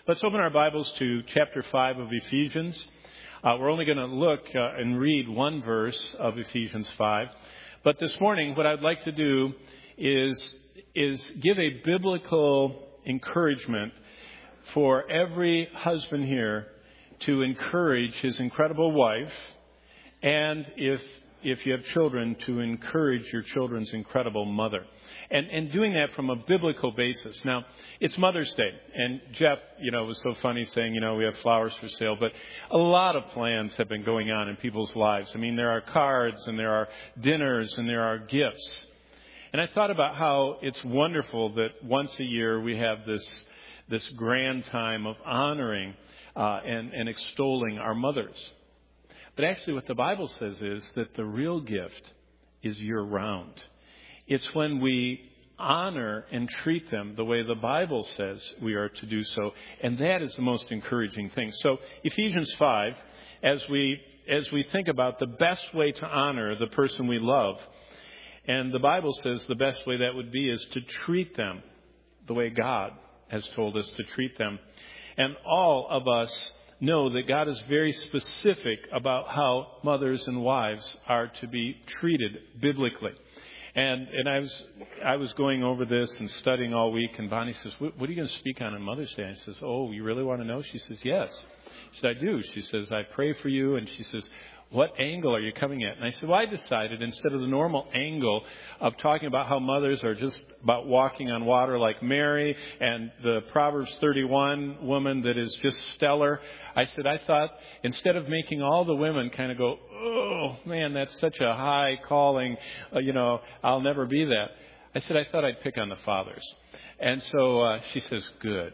Let's open our Bibles to chapter 5 of Ephesians. We're only going to look and read one verse of Ephesians 5. But this morning, what I'd like to do is give a biblical encouragement for every husband here to encourage his incredible wife, and if you have children, to encourage your children's incredible mother. And doing that from a biblical basis. Now, it's Mother's Day. And Jeff, was so funny saying, we have flowers for sale. But a lot of plans have been going on in people's lives. I mean, there are cards and there are dinners and there are gifts. And I thought about how it's wonderful that once a year we have this grand time of honoring and extolling our mothers. But actually what the Bible says is that the real gift is year-round. It's when we honor and treat them the way the Bible says we are to do so. And that is the most encouraging thing. So Ephesians 5, as we think about the best way to honor the person we love, and the Bible says the best way that would be is to treat them the way God has told us to treat them. And all of us know that God is very specific about how mothers and wives are to be treated biblically. And I was going over this and studying all week, and Bonnie says, what are you going to speak on Mother's Day? And I says, oh, you really want to know? She says, yes. She said, I do. She says, I pray for you. And she says, what angle are you coming at? And I said, well, I decided instead of the normal angle of talking about how mothers are just about walking on water like Mary and the Proverbs 31 woman that is just stellar, I said, I thought instead of making all the women kind of go, oh, man, that's such a high calling, I'll never be that. I said, I thought I'd pick on the fathers. And so she says, good.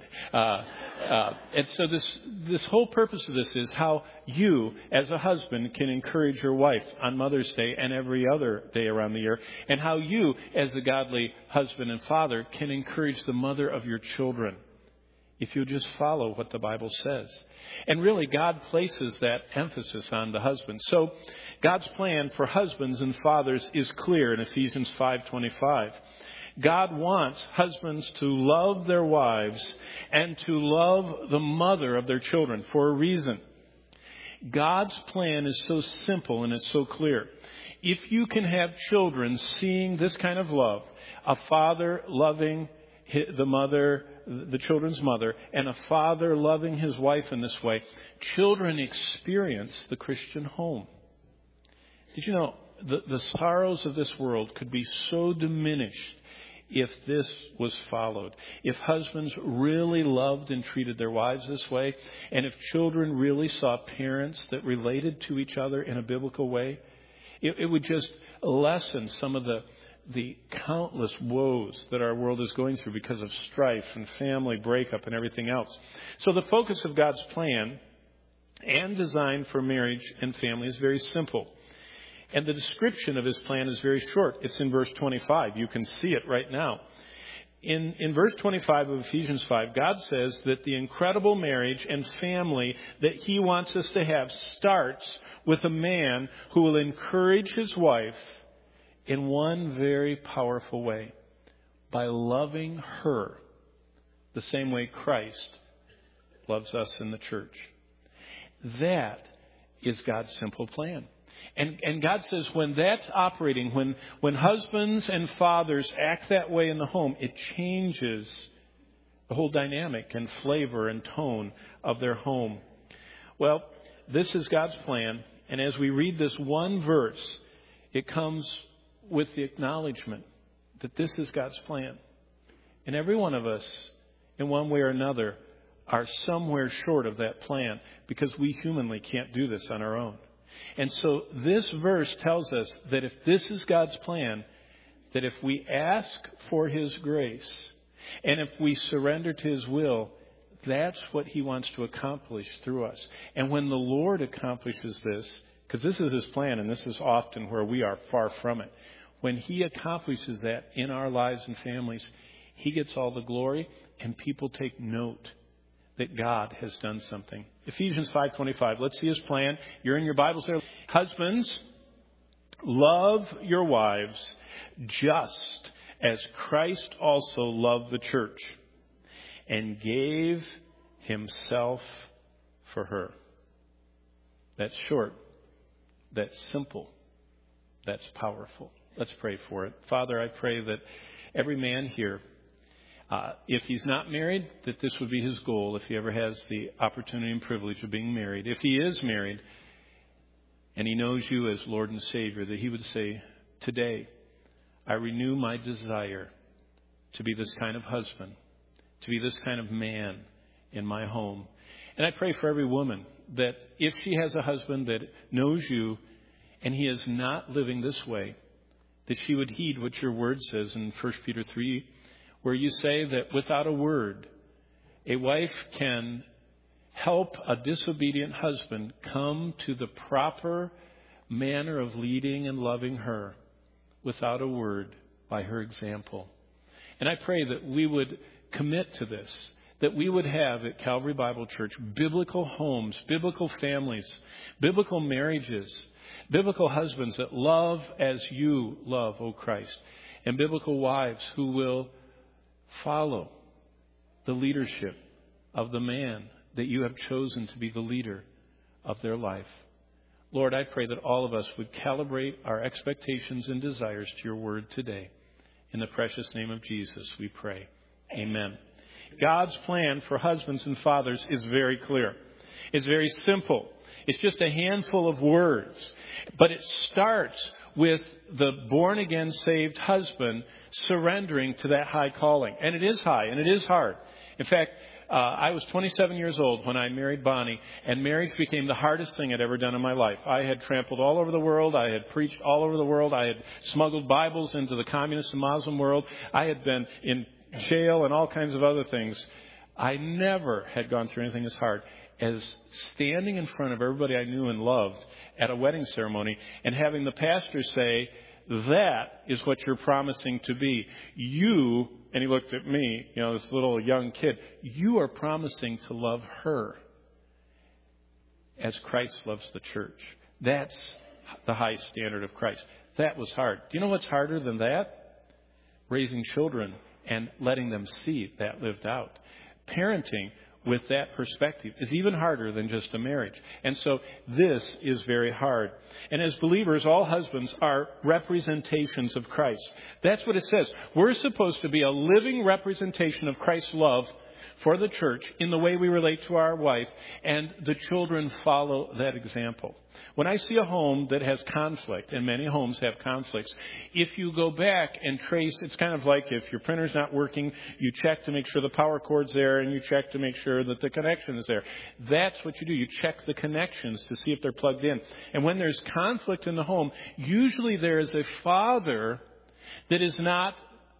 And so this whole purpose of this is how you, as a husband, can encourage your wife on Mother's Day and every other day around the year, and how you, as a godly husband and father, can encourage the mother of your children if you just follow what the Bible says. And really, God places that emphasis on the husband. So God's plan for husbands and fathers is clear in Ephesians 5:25. God wants husbands to love their wives and to love the mother of their children for a reason. God's plan is so simple and it's so clear. If you can have children seeing this kind of love, a father loving the mother, the children's mother, and a father loving his wife in this way, children experience the Christian home. Did you know the sorrows of this world could be so diminished if this was followed? If husbands really loved and treated their wives this way, and if children really saw parents that related to each other in a biblical way, it would just lessen some of the countless woes that our world is going through because of strife and family breakup and everything else. So the focus of God's plan and design for marriage and family is very simple. And the description of his plan is very short. It's in verse 25. You can see it right now. In verse 25 of Ephesians 5, God says that the incredible marriage and family that he wants us to have starts with a man who will encourage his wife in one very powerful way, by loving her the same way Christ loves us in the church. That is God's simple plan. And God says when that's operating, when husbands and fathers act that way in the home, it changes the whole dynamic and flavor and tone of their home. Well, this is God's plan. And as we read this one verse, it comes with the acknowledgement that this is God's plan. And every one of us, in one way or another, are somewhere short of that plan because we humanly can't do this on our own. And so this verse tells us that if this is God's plan, that if we ask for his grace and if we surrender to his will, that's what he wants to accomplish through us. And when the Lord accomplishes this, because this is his plan and this is often where we are far from it, when he accomplishes that in our lives and families, he gets all the glory and people take note that God has done something. Ephesians 5:25. Let's see his plan. You're in your Bibles there. Husbands, love your wives just as Christ also loved the church and gave himself for her. That's short. That's simple. That's powerful. Let's pray for it. Father, I pray that every man here, if he's not married, that this would be his goal if he ever has the opportunity and privilege of being married. If he is married and he knows you as Lord and Savior, that he would say, today, I renew my desire to be this kind of husband, to be this kind of man in my home. And I pray for every woman that if she has a husband that knows you and he is not living this way, that she would heed what your word says in 1 Peter 3, where you say that without a word, a wife can help a disobedient husband come to the proper manner of leading and loving her without a word by her example. And I pray that we would commit to this, that we would have at Calvary Bible Church biblical homes, biblical families, biblical marriages, biblical husbands that love as you love, O Christ, and biblical wives who will follow the leadership of the man that you have chosen to be the leader of their life. Lord, I pray that all of us would calibrate our expectations and desires to your word today. In the precious name of Jesus, we pray. Amen. God's plan for husbands and fathers is very clear. It's very simple. It's just a handful of words. But it starts with the born-again saved husband surrendering to that high calling. And it is high, and it is hard. In fact, I was 27 years old when I married Bonnie, and marriage became the hardest thing I'd ever done in my life. I had trampled all over the world. I had preached all over the world. I had smuggled Bibles into the communist and Muslim world. I had been in jail and all kinds of other things. I never had gone through anything as hard as standing in front of everybody I knew and loved at a wedding ceremony and having the pastor say, that is what you're promising to be. You, and he looked at me, this little young kid, you are promising to love her as Christ loves the church. That's the high standard of Christ. That was hard. Do you know what's harder than that? Raising children and letting them see that lived out. Parenting with that perspective is even harder than just a marriage. And so this is very hard. And as believers, all husbands are representations of Christ. That's what it says. We're supposed to be a living representation of Christ's love for the church in the way we relate to our wife, and the children follow that example. When I see a home that has conflict, and many homes have conflicts, if you go back and trace, it's kind of like if your printer's not working, you check to make sure the power cord's there, and you check to make sure that the connection is there. That's what you do. You check the connections to see if they're plugged in. And when there's conflict in the home, usually there is a father that is not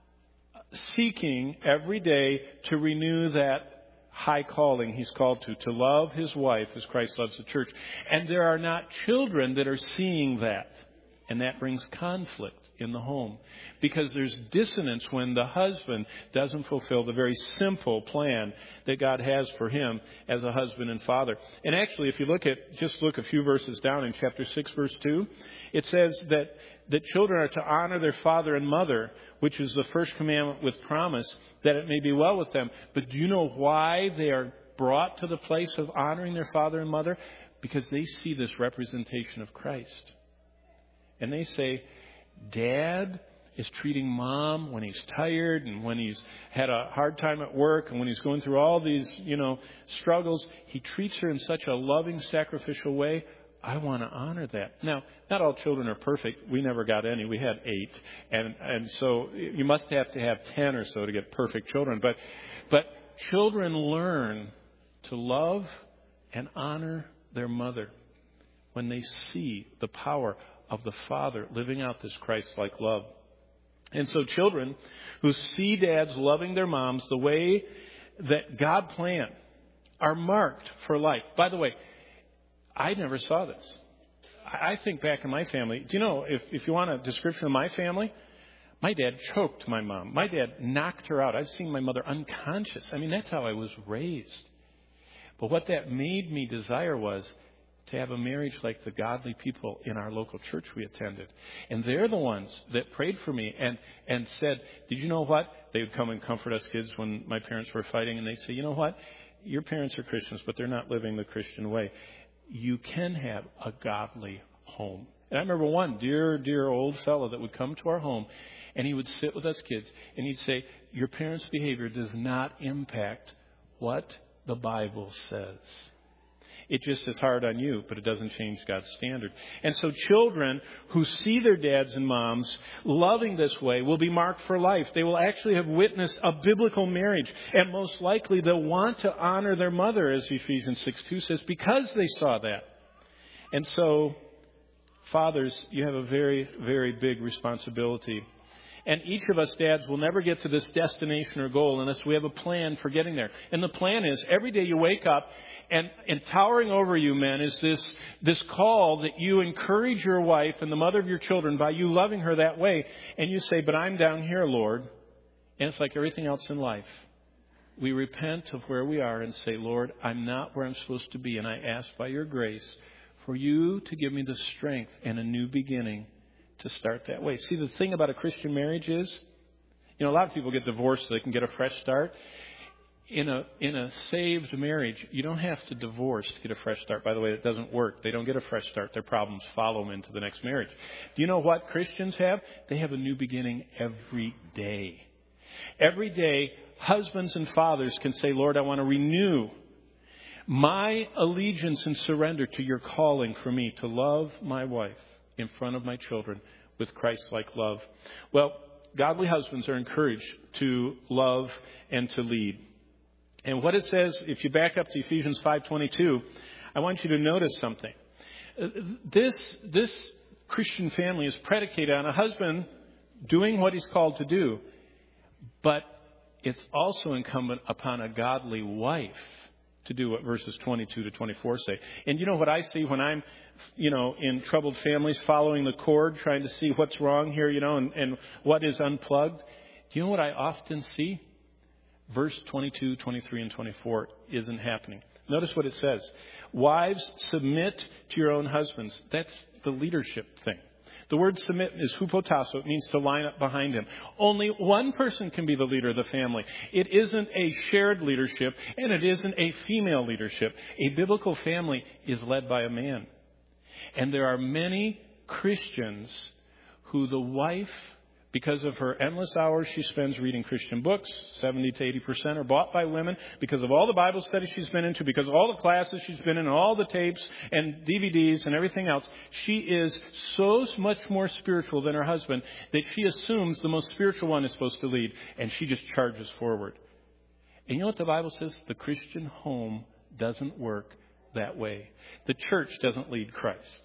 seeking every day to renew that high calling he's called to love his wife as Christ loves the church. And there are not children that are seeing that. And that brings conflict in the home. Because there's dissonance when the husband doesn't fulfill the very simple plan that God has for him as a husband and father. And actually, if you look a few verses down in chapter 6, verse 2, it says that children are to honor their father and mother, which is the first commandment with promise, that it may be well with them. But do you know why they are brought to the place of honoring their father and mother? Because they see this representation of Christ. And they say, Dad is treating Mom when he's tired and when he's had a hard time at work and when he's going through all these, struggles. He treats her in such a loving, sacrificial way. I want to honor that. Now, not all children are perfect. We never got any. We had 8. And so you must have to have 10 or so to get perfect children. But children learn to love and honor their mother when they see the power of the Father living out this Christ-like love. And so children who see dads loving their moms the way that God planned are marked for life. By the way, I never saw this. I think back in my family. Do you know, if you want a description of my family, my dad choked my mom. My dad knocked her out. I've seen my mother unconscious. I mean, that's how I was raised. But what that made me desire was to have a marriage like the godly people in our local church we attended. And they're the ones that prayed for me and said, did you know what? They would come and comfort us kids when my parents were fighting, and they'd say, you know what? your parents are Christians, but they're not living the Christian way. You can have a godly home. And I remember one dear old fellow that would come to our home, and he would sit with us kids, and he'd say, your parents' behavior does not impact what the Bible says. It just is hard on you, but it doesn't change God's standard. And so children who see their dads and moms loving this way will be marked for life. They will actually have witnessed a biblical marriage. And most likely they'll want to honor their mother, as Ephesians 6:2 says, because they saw that. And so, fathers, you have a very, very big responsibility. And each of us dads will never get to this destination or goal unless we have a plan for getting there. And the plan is every day you wake up and towering over you, men, is this call that you encourage your wife and the mother of your children by you loving her that way. And you say, but I'm down here, Lord. And it's like everything else in life. We repent of where we are and say, Lord, I'm not where I'm supposed to be. And I ask by your grace for you to give me the strength and a new beginning to start that way. See, the thing about a Christian marriage is, a lot of people get divorced so they can get a fresh start. In a saved marriage, you don't have to divorce to get a fresh start. By the way, it doesn't work. They don't get a fresh start. Their problems follow them into the next marriage. Do you know what Christians have? They have a new beginning every day. Every day, husbands and fathers can say, Lord, I want to renew my allegiance and surrender to your calling for me to love my wife in front of my children with Christ-like love. Well, godly husbands are encouraged to love and to lead. And what it says, if you back up to Ephesians 5:22, I want you to notice something. This Christian family is predicated on a husband doing what he's called to do, but it's also incumbent upon a godly wife to do what verses 22 to 24 say. And you know what I see when I'm, in troubled families, following the cord, trying to see what's wrong here, and what is unplugged? Do you know what I often see? Verse 22, 23, and 24 isn't happening. Notice what it says. Wives, submit to your own husbands. That's the leadership thing. The word submit is hupotasso. It means to line up behind him. Only one person can be the leader of the family. It isn't a shared leadership, and it isn't a female leadership. A biblical family is led by a man. And there are many Christians who the wife, because of her endless hours she spends reading Christian books, 70 to 80% are bought by women, because of all the Bible studies she's been into, because of all the classes she's been in, all the tapes and DVDs and everything else, she is so much more spiritual than her husband that she assumes the most spiritual one is supposed to lead, and she just charges forward. And you know what the Bible says? The Christian home doesn't work that way. The church doesn't lead Christ.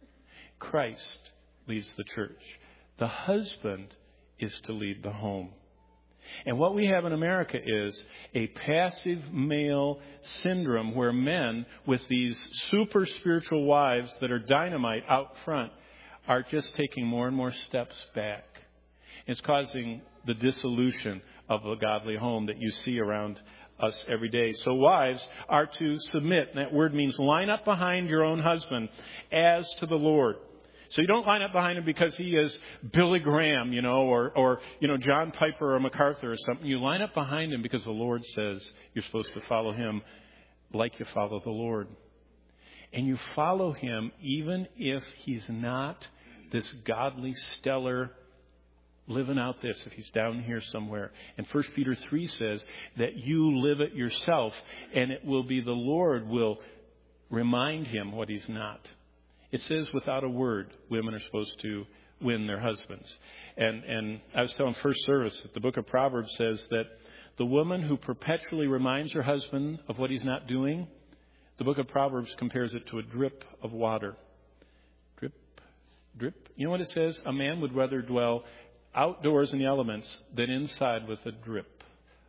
Christ leads the church. The husband is to lead the home. And what we have in America is a passive male syndrome where men with these super spiritual wives that are dynamite out front are just taking more and more steps back. It's causing the dissolution of a godly home that you see around us every day. So wives are to submit. And that word means line up behind your own husband as to the Lord. So you don't line up behind him because he is Billy Graham, or John Piper or MacArthur or something. You line up behind him because the Lord says you're supposed to follow him like you follow the Lord. And you follow him even if he's not this godly, stellar, living out this, if he's down here somewhere. And 1 Peter 3 says that you live it yourself, and it will be the Lord will remind him what he's not. It says without a word, women are supposed to win their husbands. And I was telling first service that the book of Proverbs says that the woman who perpetually reminds her husband of what he's not doing, the book of Proverbs compares it to a drip of water. Drip, drip. You know what it says? A man would rather dwell outdoors in the elements than inside with a drip.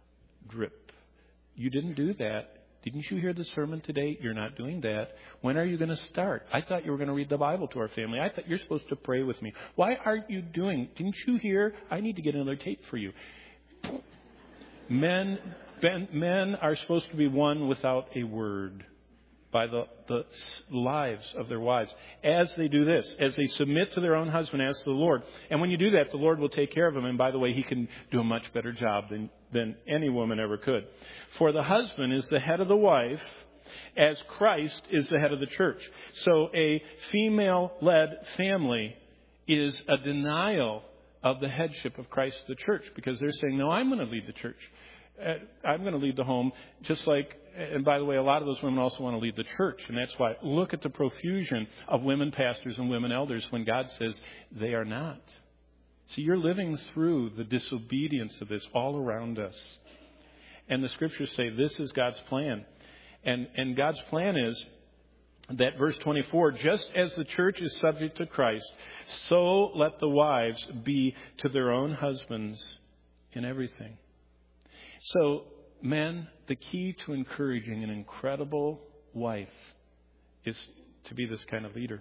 Drip. You didn't do that. Didn't you hear the sermon today? You're not doing that. When are you going to start? I thought you were going to read the Bible to our family. I thought you're supposed to pray with me. Why aren't you doing? Didn't you hear? I need to get another tape for you. Men are supposed to be one without a word. by the lives of their wives as they do this, as they submit to their own husband as to the Lord. And when you do that, the Lord will take care of them. And by the way, He can do a much better job than any woman ever could. For the husband is the head of the wife, as Christ is the head of the church. So a female-led family is a denial of the headship of Christ to the church, because they're saying, no, I'm going to lead the church. I'm going to lead the home, just like, and by the way, a lot of those women also want to lead the church. And that's why, look at the profusion of women pastors and women elders when God says they are not. See, you're living through the disobedience of this all around us. And the scriptures say this is God's plan. And God's plan is that, verse 24, just as the church is subject to Christ, so let the wives be to their own husbands in everything. So, men, the key to encouraging an incredible wife is to be this kind of leader.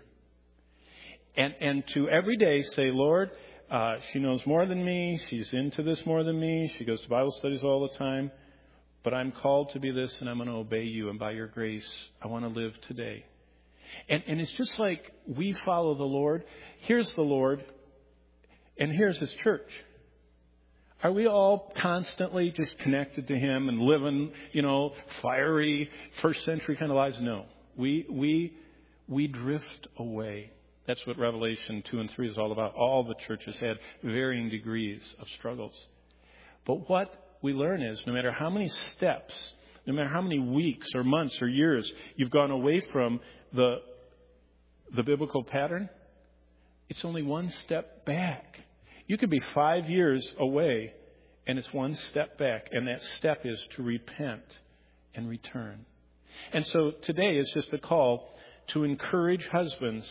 And to every day say, Lord, she knows more than me. She's into this more than me. She goes to Bible studies all the time. But I'm called to be this, and I'm going to obey you. And by your grace, I want to live today. And it's just like we follow the Lord. Here's the Lord, and here's His church. Are we all constantly just connected to Him and living, fiery first century kind of lives? No. We drift away. That's what Revelation 2 and 3 is all about. All the churches had varying degrees of struggles. But what we learn is, no matter how many steps, no matter how many weeks or months or years you've gone away from the biblical pattern, it's only one step back. You could be 5 years away, and it's one step back. And that step is to repent and return. And so today is just a call to encourage husbands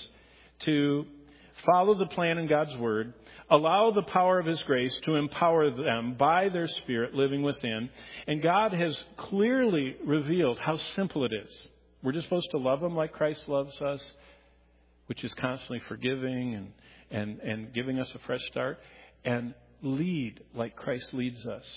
to follow the plan in God's Word, allow the power of His grace to empower them by their Spirit living within. And God has clearly revealed how simple it is. We're just supposed to love Him like Christ loves us, which is constantly forgiving and giving us a fresh start, and lead like Christ leads us.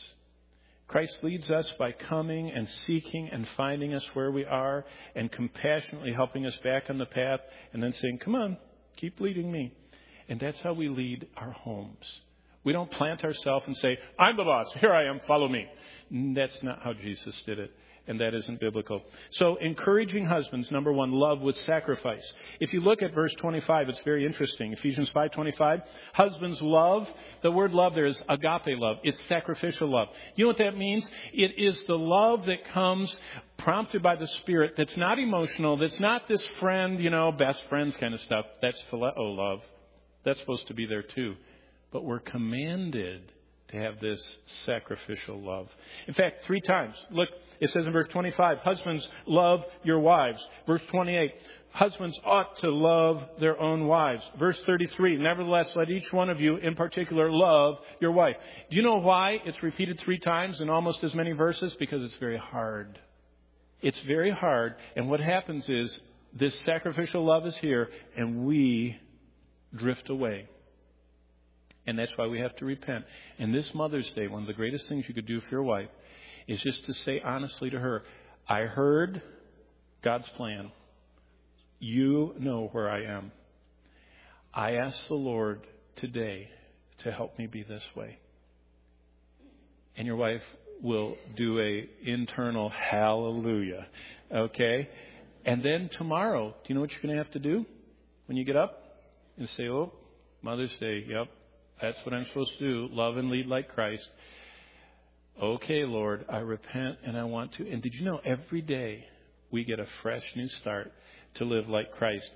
Christ leads us by coming and seeking and finding us where we are and compassionately helping us back on the path and then saying, come on, keep leading me. And that's how we lead our homes. We don't plant ourselves and say, I'm the boss, here I am, follow me. That's not how Jesus did it. And that isn't biblical. So encouraging husbands, number one, love with sacrifice. If you look at verse 25, it's very interesting. Ephesians 5:25, husbands love. The word love there is agape love. It's sacrificial love. You know what that means? It is the love that comes prompted by the Spirit, that's not emotional, that's not this friend, best friends kind of stuff. That's phileo love. That's supposed to be there too. But we're commanded to have this sacrificial love. In fact, 3 times. Look, it says in verse 25, husbands, love your wives. Verse 28, husbands ought to love their own wives. Verse 33, nevertheless, let each one of you in particular love your wife. Do you know why it's repeated 3 times in almost as many verses? Because it's very hard. It's very hard. And what happens is this sacrificial love is here and we drift away. And that's why we have to repent. And this Mother's Day, one of the greatest things you could do for your wife is just to say honestly to her, I heard God's plan. You know where I am. I ask the Lord today to help me be this way. And your wife will do a internal hallelujah. Okay? And then tomorrow, do you know what you're going to have to do when you get up? And say, oh, Mother's Day, yep. That's what I'm supposed to do. Love and lead like Christ. Okay, Lord, I repent and I want to. And did you know every day we get a fresh new start to live like Christ?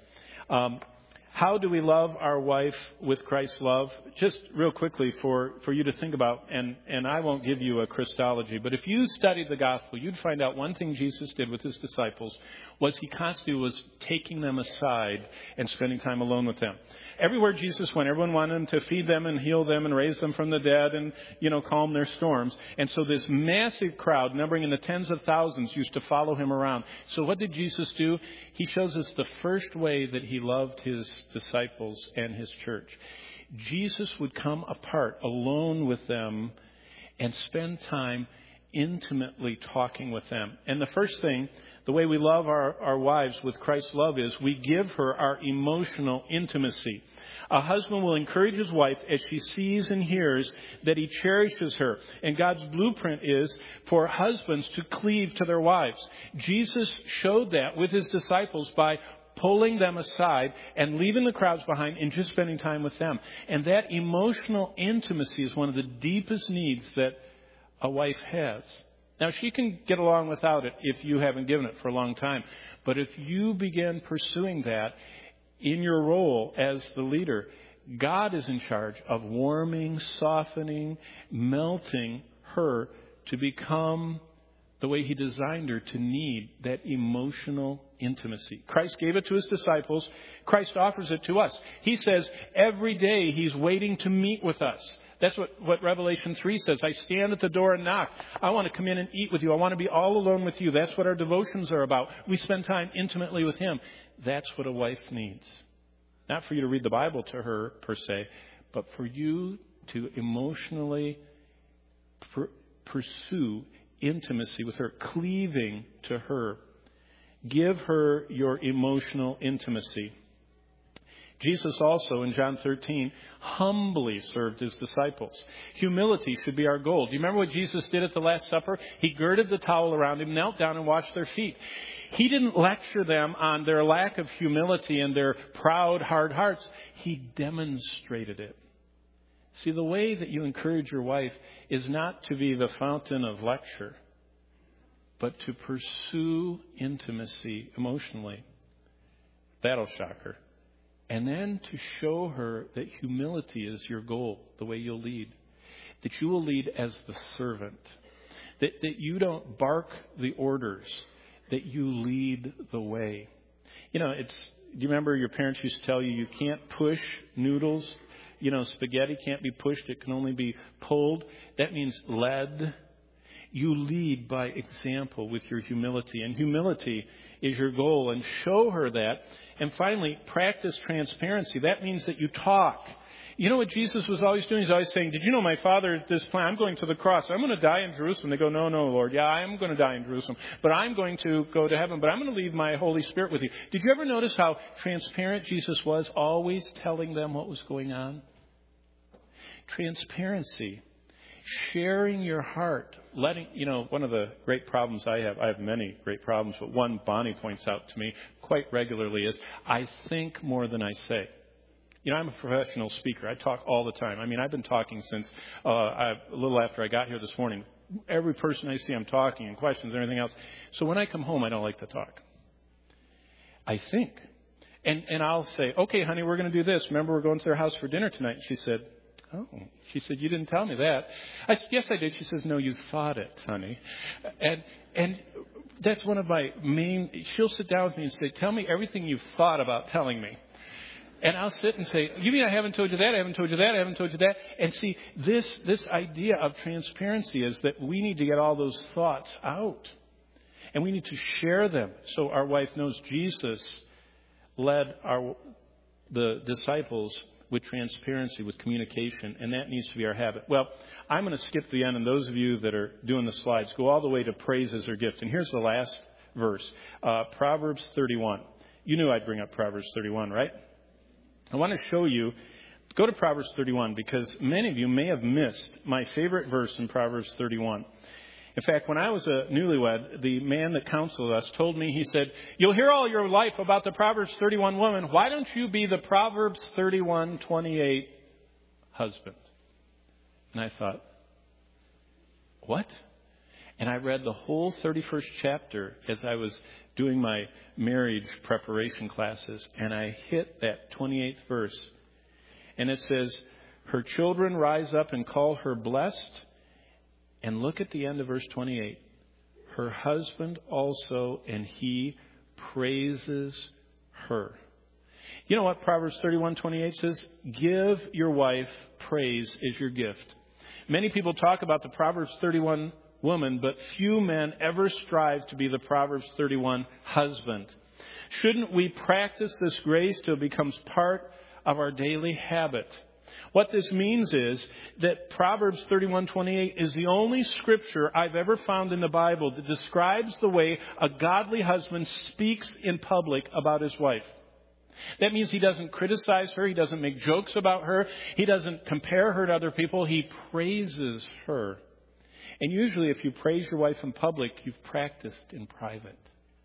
How do we love our wife with Christ's love? Just real quickly for you to think about, and I won't give you a Christology, but if you studied the gospel, you'd find out one thing Jesus did with His disciples was He constantly was taking them aside and spending time alone with them. Everywhere Jesus went, everyone wanted Him to feed them and heal them and raise them from the dead and, calm their storms. And so this massive crowd, numbering in the tens of thousands, used to follow Him around. So what did Jesus do? He shows us the first way that He loved His disciples and His church. Jesus would come apart alone with them and spend time intimately talking with them. And the first thing, the way we love our wives with Christ's love is we give her our emotional intimacy. A husband will encourage his wife as she sees and hears that he cherishes her. And God's blueprint is for husbands to cleave to their wives. Jesus showed that with his disciples by pulling them aside and leaving the crowds behind and just spending time with them. And that emotional intimacy is one of the deepest needs that a wife has. Now, she can get along without it if you haven't given it for a long time. But if you begin pursuing that in your role as the leader, God is in charge of warming, softening, melting her to become the way he designed her to need that emotional intimacy. Christ gave it to his disciples. Christ offers it to us. He says every day he's waiting to meet with us. That's what Revelation 3 says. I stand at the door and knock. I want to come in and eat with you. I want to be all alone with you. That's what our devotions are about. We spend time intimately with him. That's what a wife needs. Not for you to read the Bible to her, per se, but for you to emotionally pursue intimacy with her, cleaving to her. Give her your emotional intimacy. Jesus also, in John 13, humbly served his disciples. Humility should be our goal. Do you remember what Jesus did at the Last Supper? He girded the towel around him, knelt down and washed their feet. He didn't lecture them on their lack of humility and their proud, hard hearts. He demonstrated it. See, the way that you encourage your wife is not to be the fountain of lecture, but to pursue intimacy emotionally. That'll shock her. And then to show her that humility is your goal, the way you'll lead. That you will lead as the servant. That you don't bark the orders. That you lead the way. You know, do you remember your parents used to tell you you can't push noodles? You know, spaghetti can't be pushed. It can only be pulled. That means led. You lead by example with your humility. And humility is your goal. And show her that. And finally, practice transparency. That means that you talk. You know what Jesus was always doing? He's always saying, did you know my Father at this plan? I'm going to the cross. I'm going to die in Jerusalem. They go, no, Lord. Yeah, I am going to die in Jerusalem. But I'm going to go to heaven. But I'm going to leave my Holy Spirit with you. Did you ever notice how transparent Jesus was? Always telling them what was going on. Transparency. Sharing your heart. One of the great problems I have many great problems, but one Bonnie points out to me quite regularly is I think more than I say. You know, I'm a professional speaker. I talk all the time. I mean, I've been talking since a little after I got here this morning. Every person I see, I'm talking and questions and everything else. So when I come home, I don't like to talk. I think. And I'll say, okay, honey, we're going to do this. Remember, we're going to their house for dinner tonight. And she said, oh. She said, you didn't tell me that. I said, yes, I did. She says, no, you thought it, honey. And that's one of my main, she'll sit down with me and say, tell me everything you've thought about telling me. And I'll sit and say, you mean I haven't told you that? I haven't told you that? I haven't told you that? And see, this idea of transparency is that we need to get all those thoughts out. And we need to share them so our wife knows Jesus led the disciples with transparency, with communication, and that needs to be our habit. Well, I'm going to skip the end, and those of you that are doing the slides, go all the way to praise as our gift. And here's the last verse, Proverbs 31. You knew I'd bring up Proverbs 31, right? I want to show you, go to Proverbs 31, because many of you may have missed my favorite verse in Proverbs 31. In fact, when I was a newlywed, the man that counseled us told me, he said, you'll hear all your life about the Proverbs 31 woman. Why don't you be the Proverbs 31:28 husband? And I thought, what? And I read the whole 31st chapter as I was doing my marriage preparation classes, and I hit that 28th verse. And it says, her children rise up and call her blessed. And look at the end of verse 28. Her husband also, and he praises her. You know what Proverbs 31:28 says? Give your wife praise as your gift. Many people talk about the Proverbs 31 woman, but few men ever strive to be the Proverbs 31 husband. Shouldn't we practice this grace till it becomes part of our daily habit? What this means is that Proverbs 31:28 is the only scripture I've ever found in the Bible that describes the way a godly husband speaks in public about his wife. That means he doesn't criticize her. He doesn't make jokes about her. He doesn't compare her to other people. He praises her. And usually if you praise your wife in public, you've practiced in private.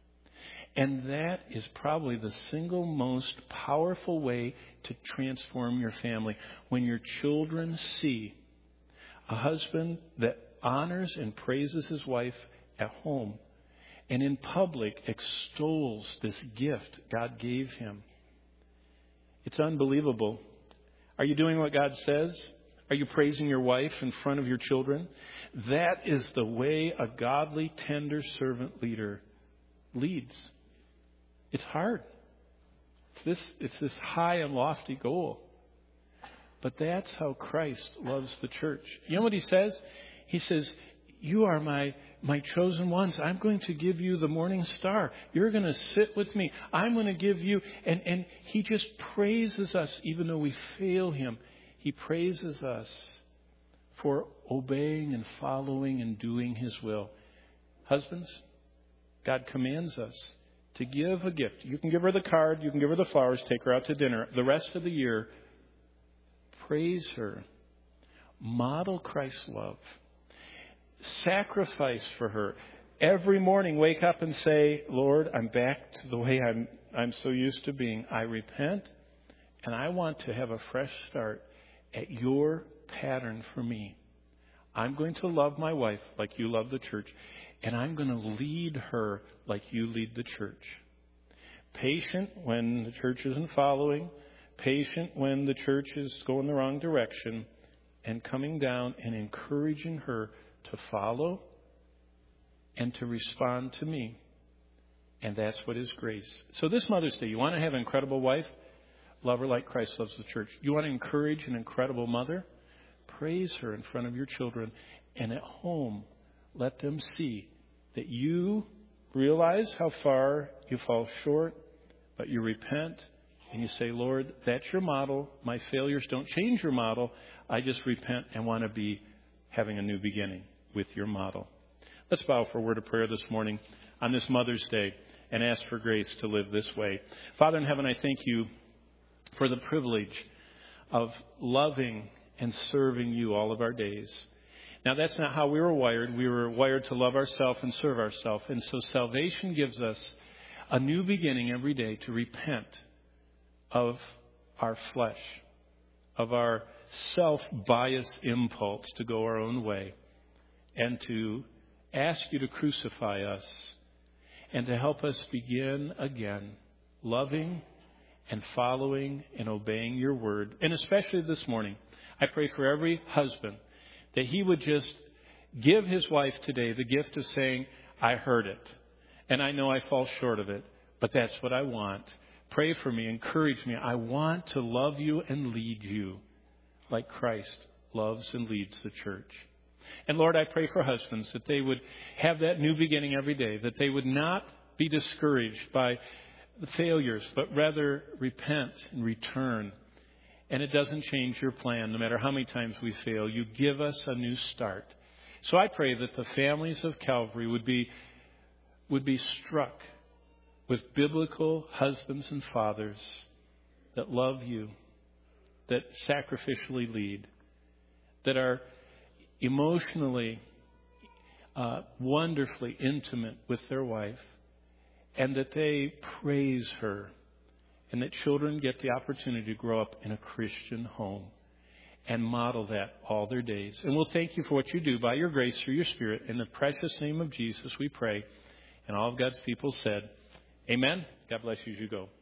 And that is probably the single most powerful way to transform your family. When your children see a husband that honors and praises his wife at home and in public extols this gift God gave him. It's unbelievable. Are you doing what God says? Are you praising your wife in front of your children? That is the way a godly, tender servant leader leads. It's hard. It's this high and lofty goal. But that's how Christ loves the church. You know what he says? He says, you are my chosen ones. I'm going to give you the morning star. You're going to sit with me. I'm going to give you. And he just praises us even though we fail him. He praises us for obeying and following and doing his will. Husbands, God commands us to give a gift. You can give her the card. You can give her the flowers. Take her out to dinner. The rest of the year, praise her. Model Christ's love. Sacrifice for her. Every morning, wake up and say, Lord, I'm back to the way I'm so used to being. I repent, and I want to have a fresh start at your pattern for me. I'm going to love my wife like you love the church. And I'm going to lead her like you lead the church. Patient when the church isn't following. Patient when the church is going the wrong direction. And coming down and encouraging her to follow and to respond to me. And that's what is grace. So this Mother's Day, you want to have an incredible wife? Love her like Christ loves the church. You want to encourage an incredible mother? Praise her in front of your children. And at home, let them see that you realize how far you fall short, but you repent and you say, Lord, that's your model. My failures don't change your model. I just repent and want to be having a new beginning with your model. Let's bow for a word of prayer this morning on this Mother's Day and ask for grace to live this way. Father in heaven, I thank you for the privilege of loving and serving you all of our days. Now, that's not how we were wired. We were wired to love ourselves and serve ourselves. And so salvation gives us a new beginning every day to repent of our flesh, of our self-biased impulse to go our own way, and to ask you to crucify us and to help us begin again loving and following and obeying your word. And especially this morning, I pray for every husband that he would just give his wife today the gift of saying, I heard it, and I know I fall short of it, but that's what I want. Pray for me, encourage me. I want to love you and lead you like Christ loves and leads the church. And Lord, I pray for husbands that they would have that new beginning every day, that they would not be discouraged by the failures, but rather repent and return. And it doesn't change your plan. No matter how many times we fail, you give us a new start. So I pray that the families of Calvary would be struck with biblical husbands and fathers that love you, that sacrificially lead, that are emotionally, wonderfully intimate with their wife, and that they praise her. And that children get the opportunity to grow up in a Christian home and model that all their days. And we'll thank you for what you do by your grace through your Spirit. In the precious name of Jesus, we pray. And all of God's people said, Amen. God bless you as you go.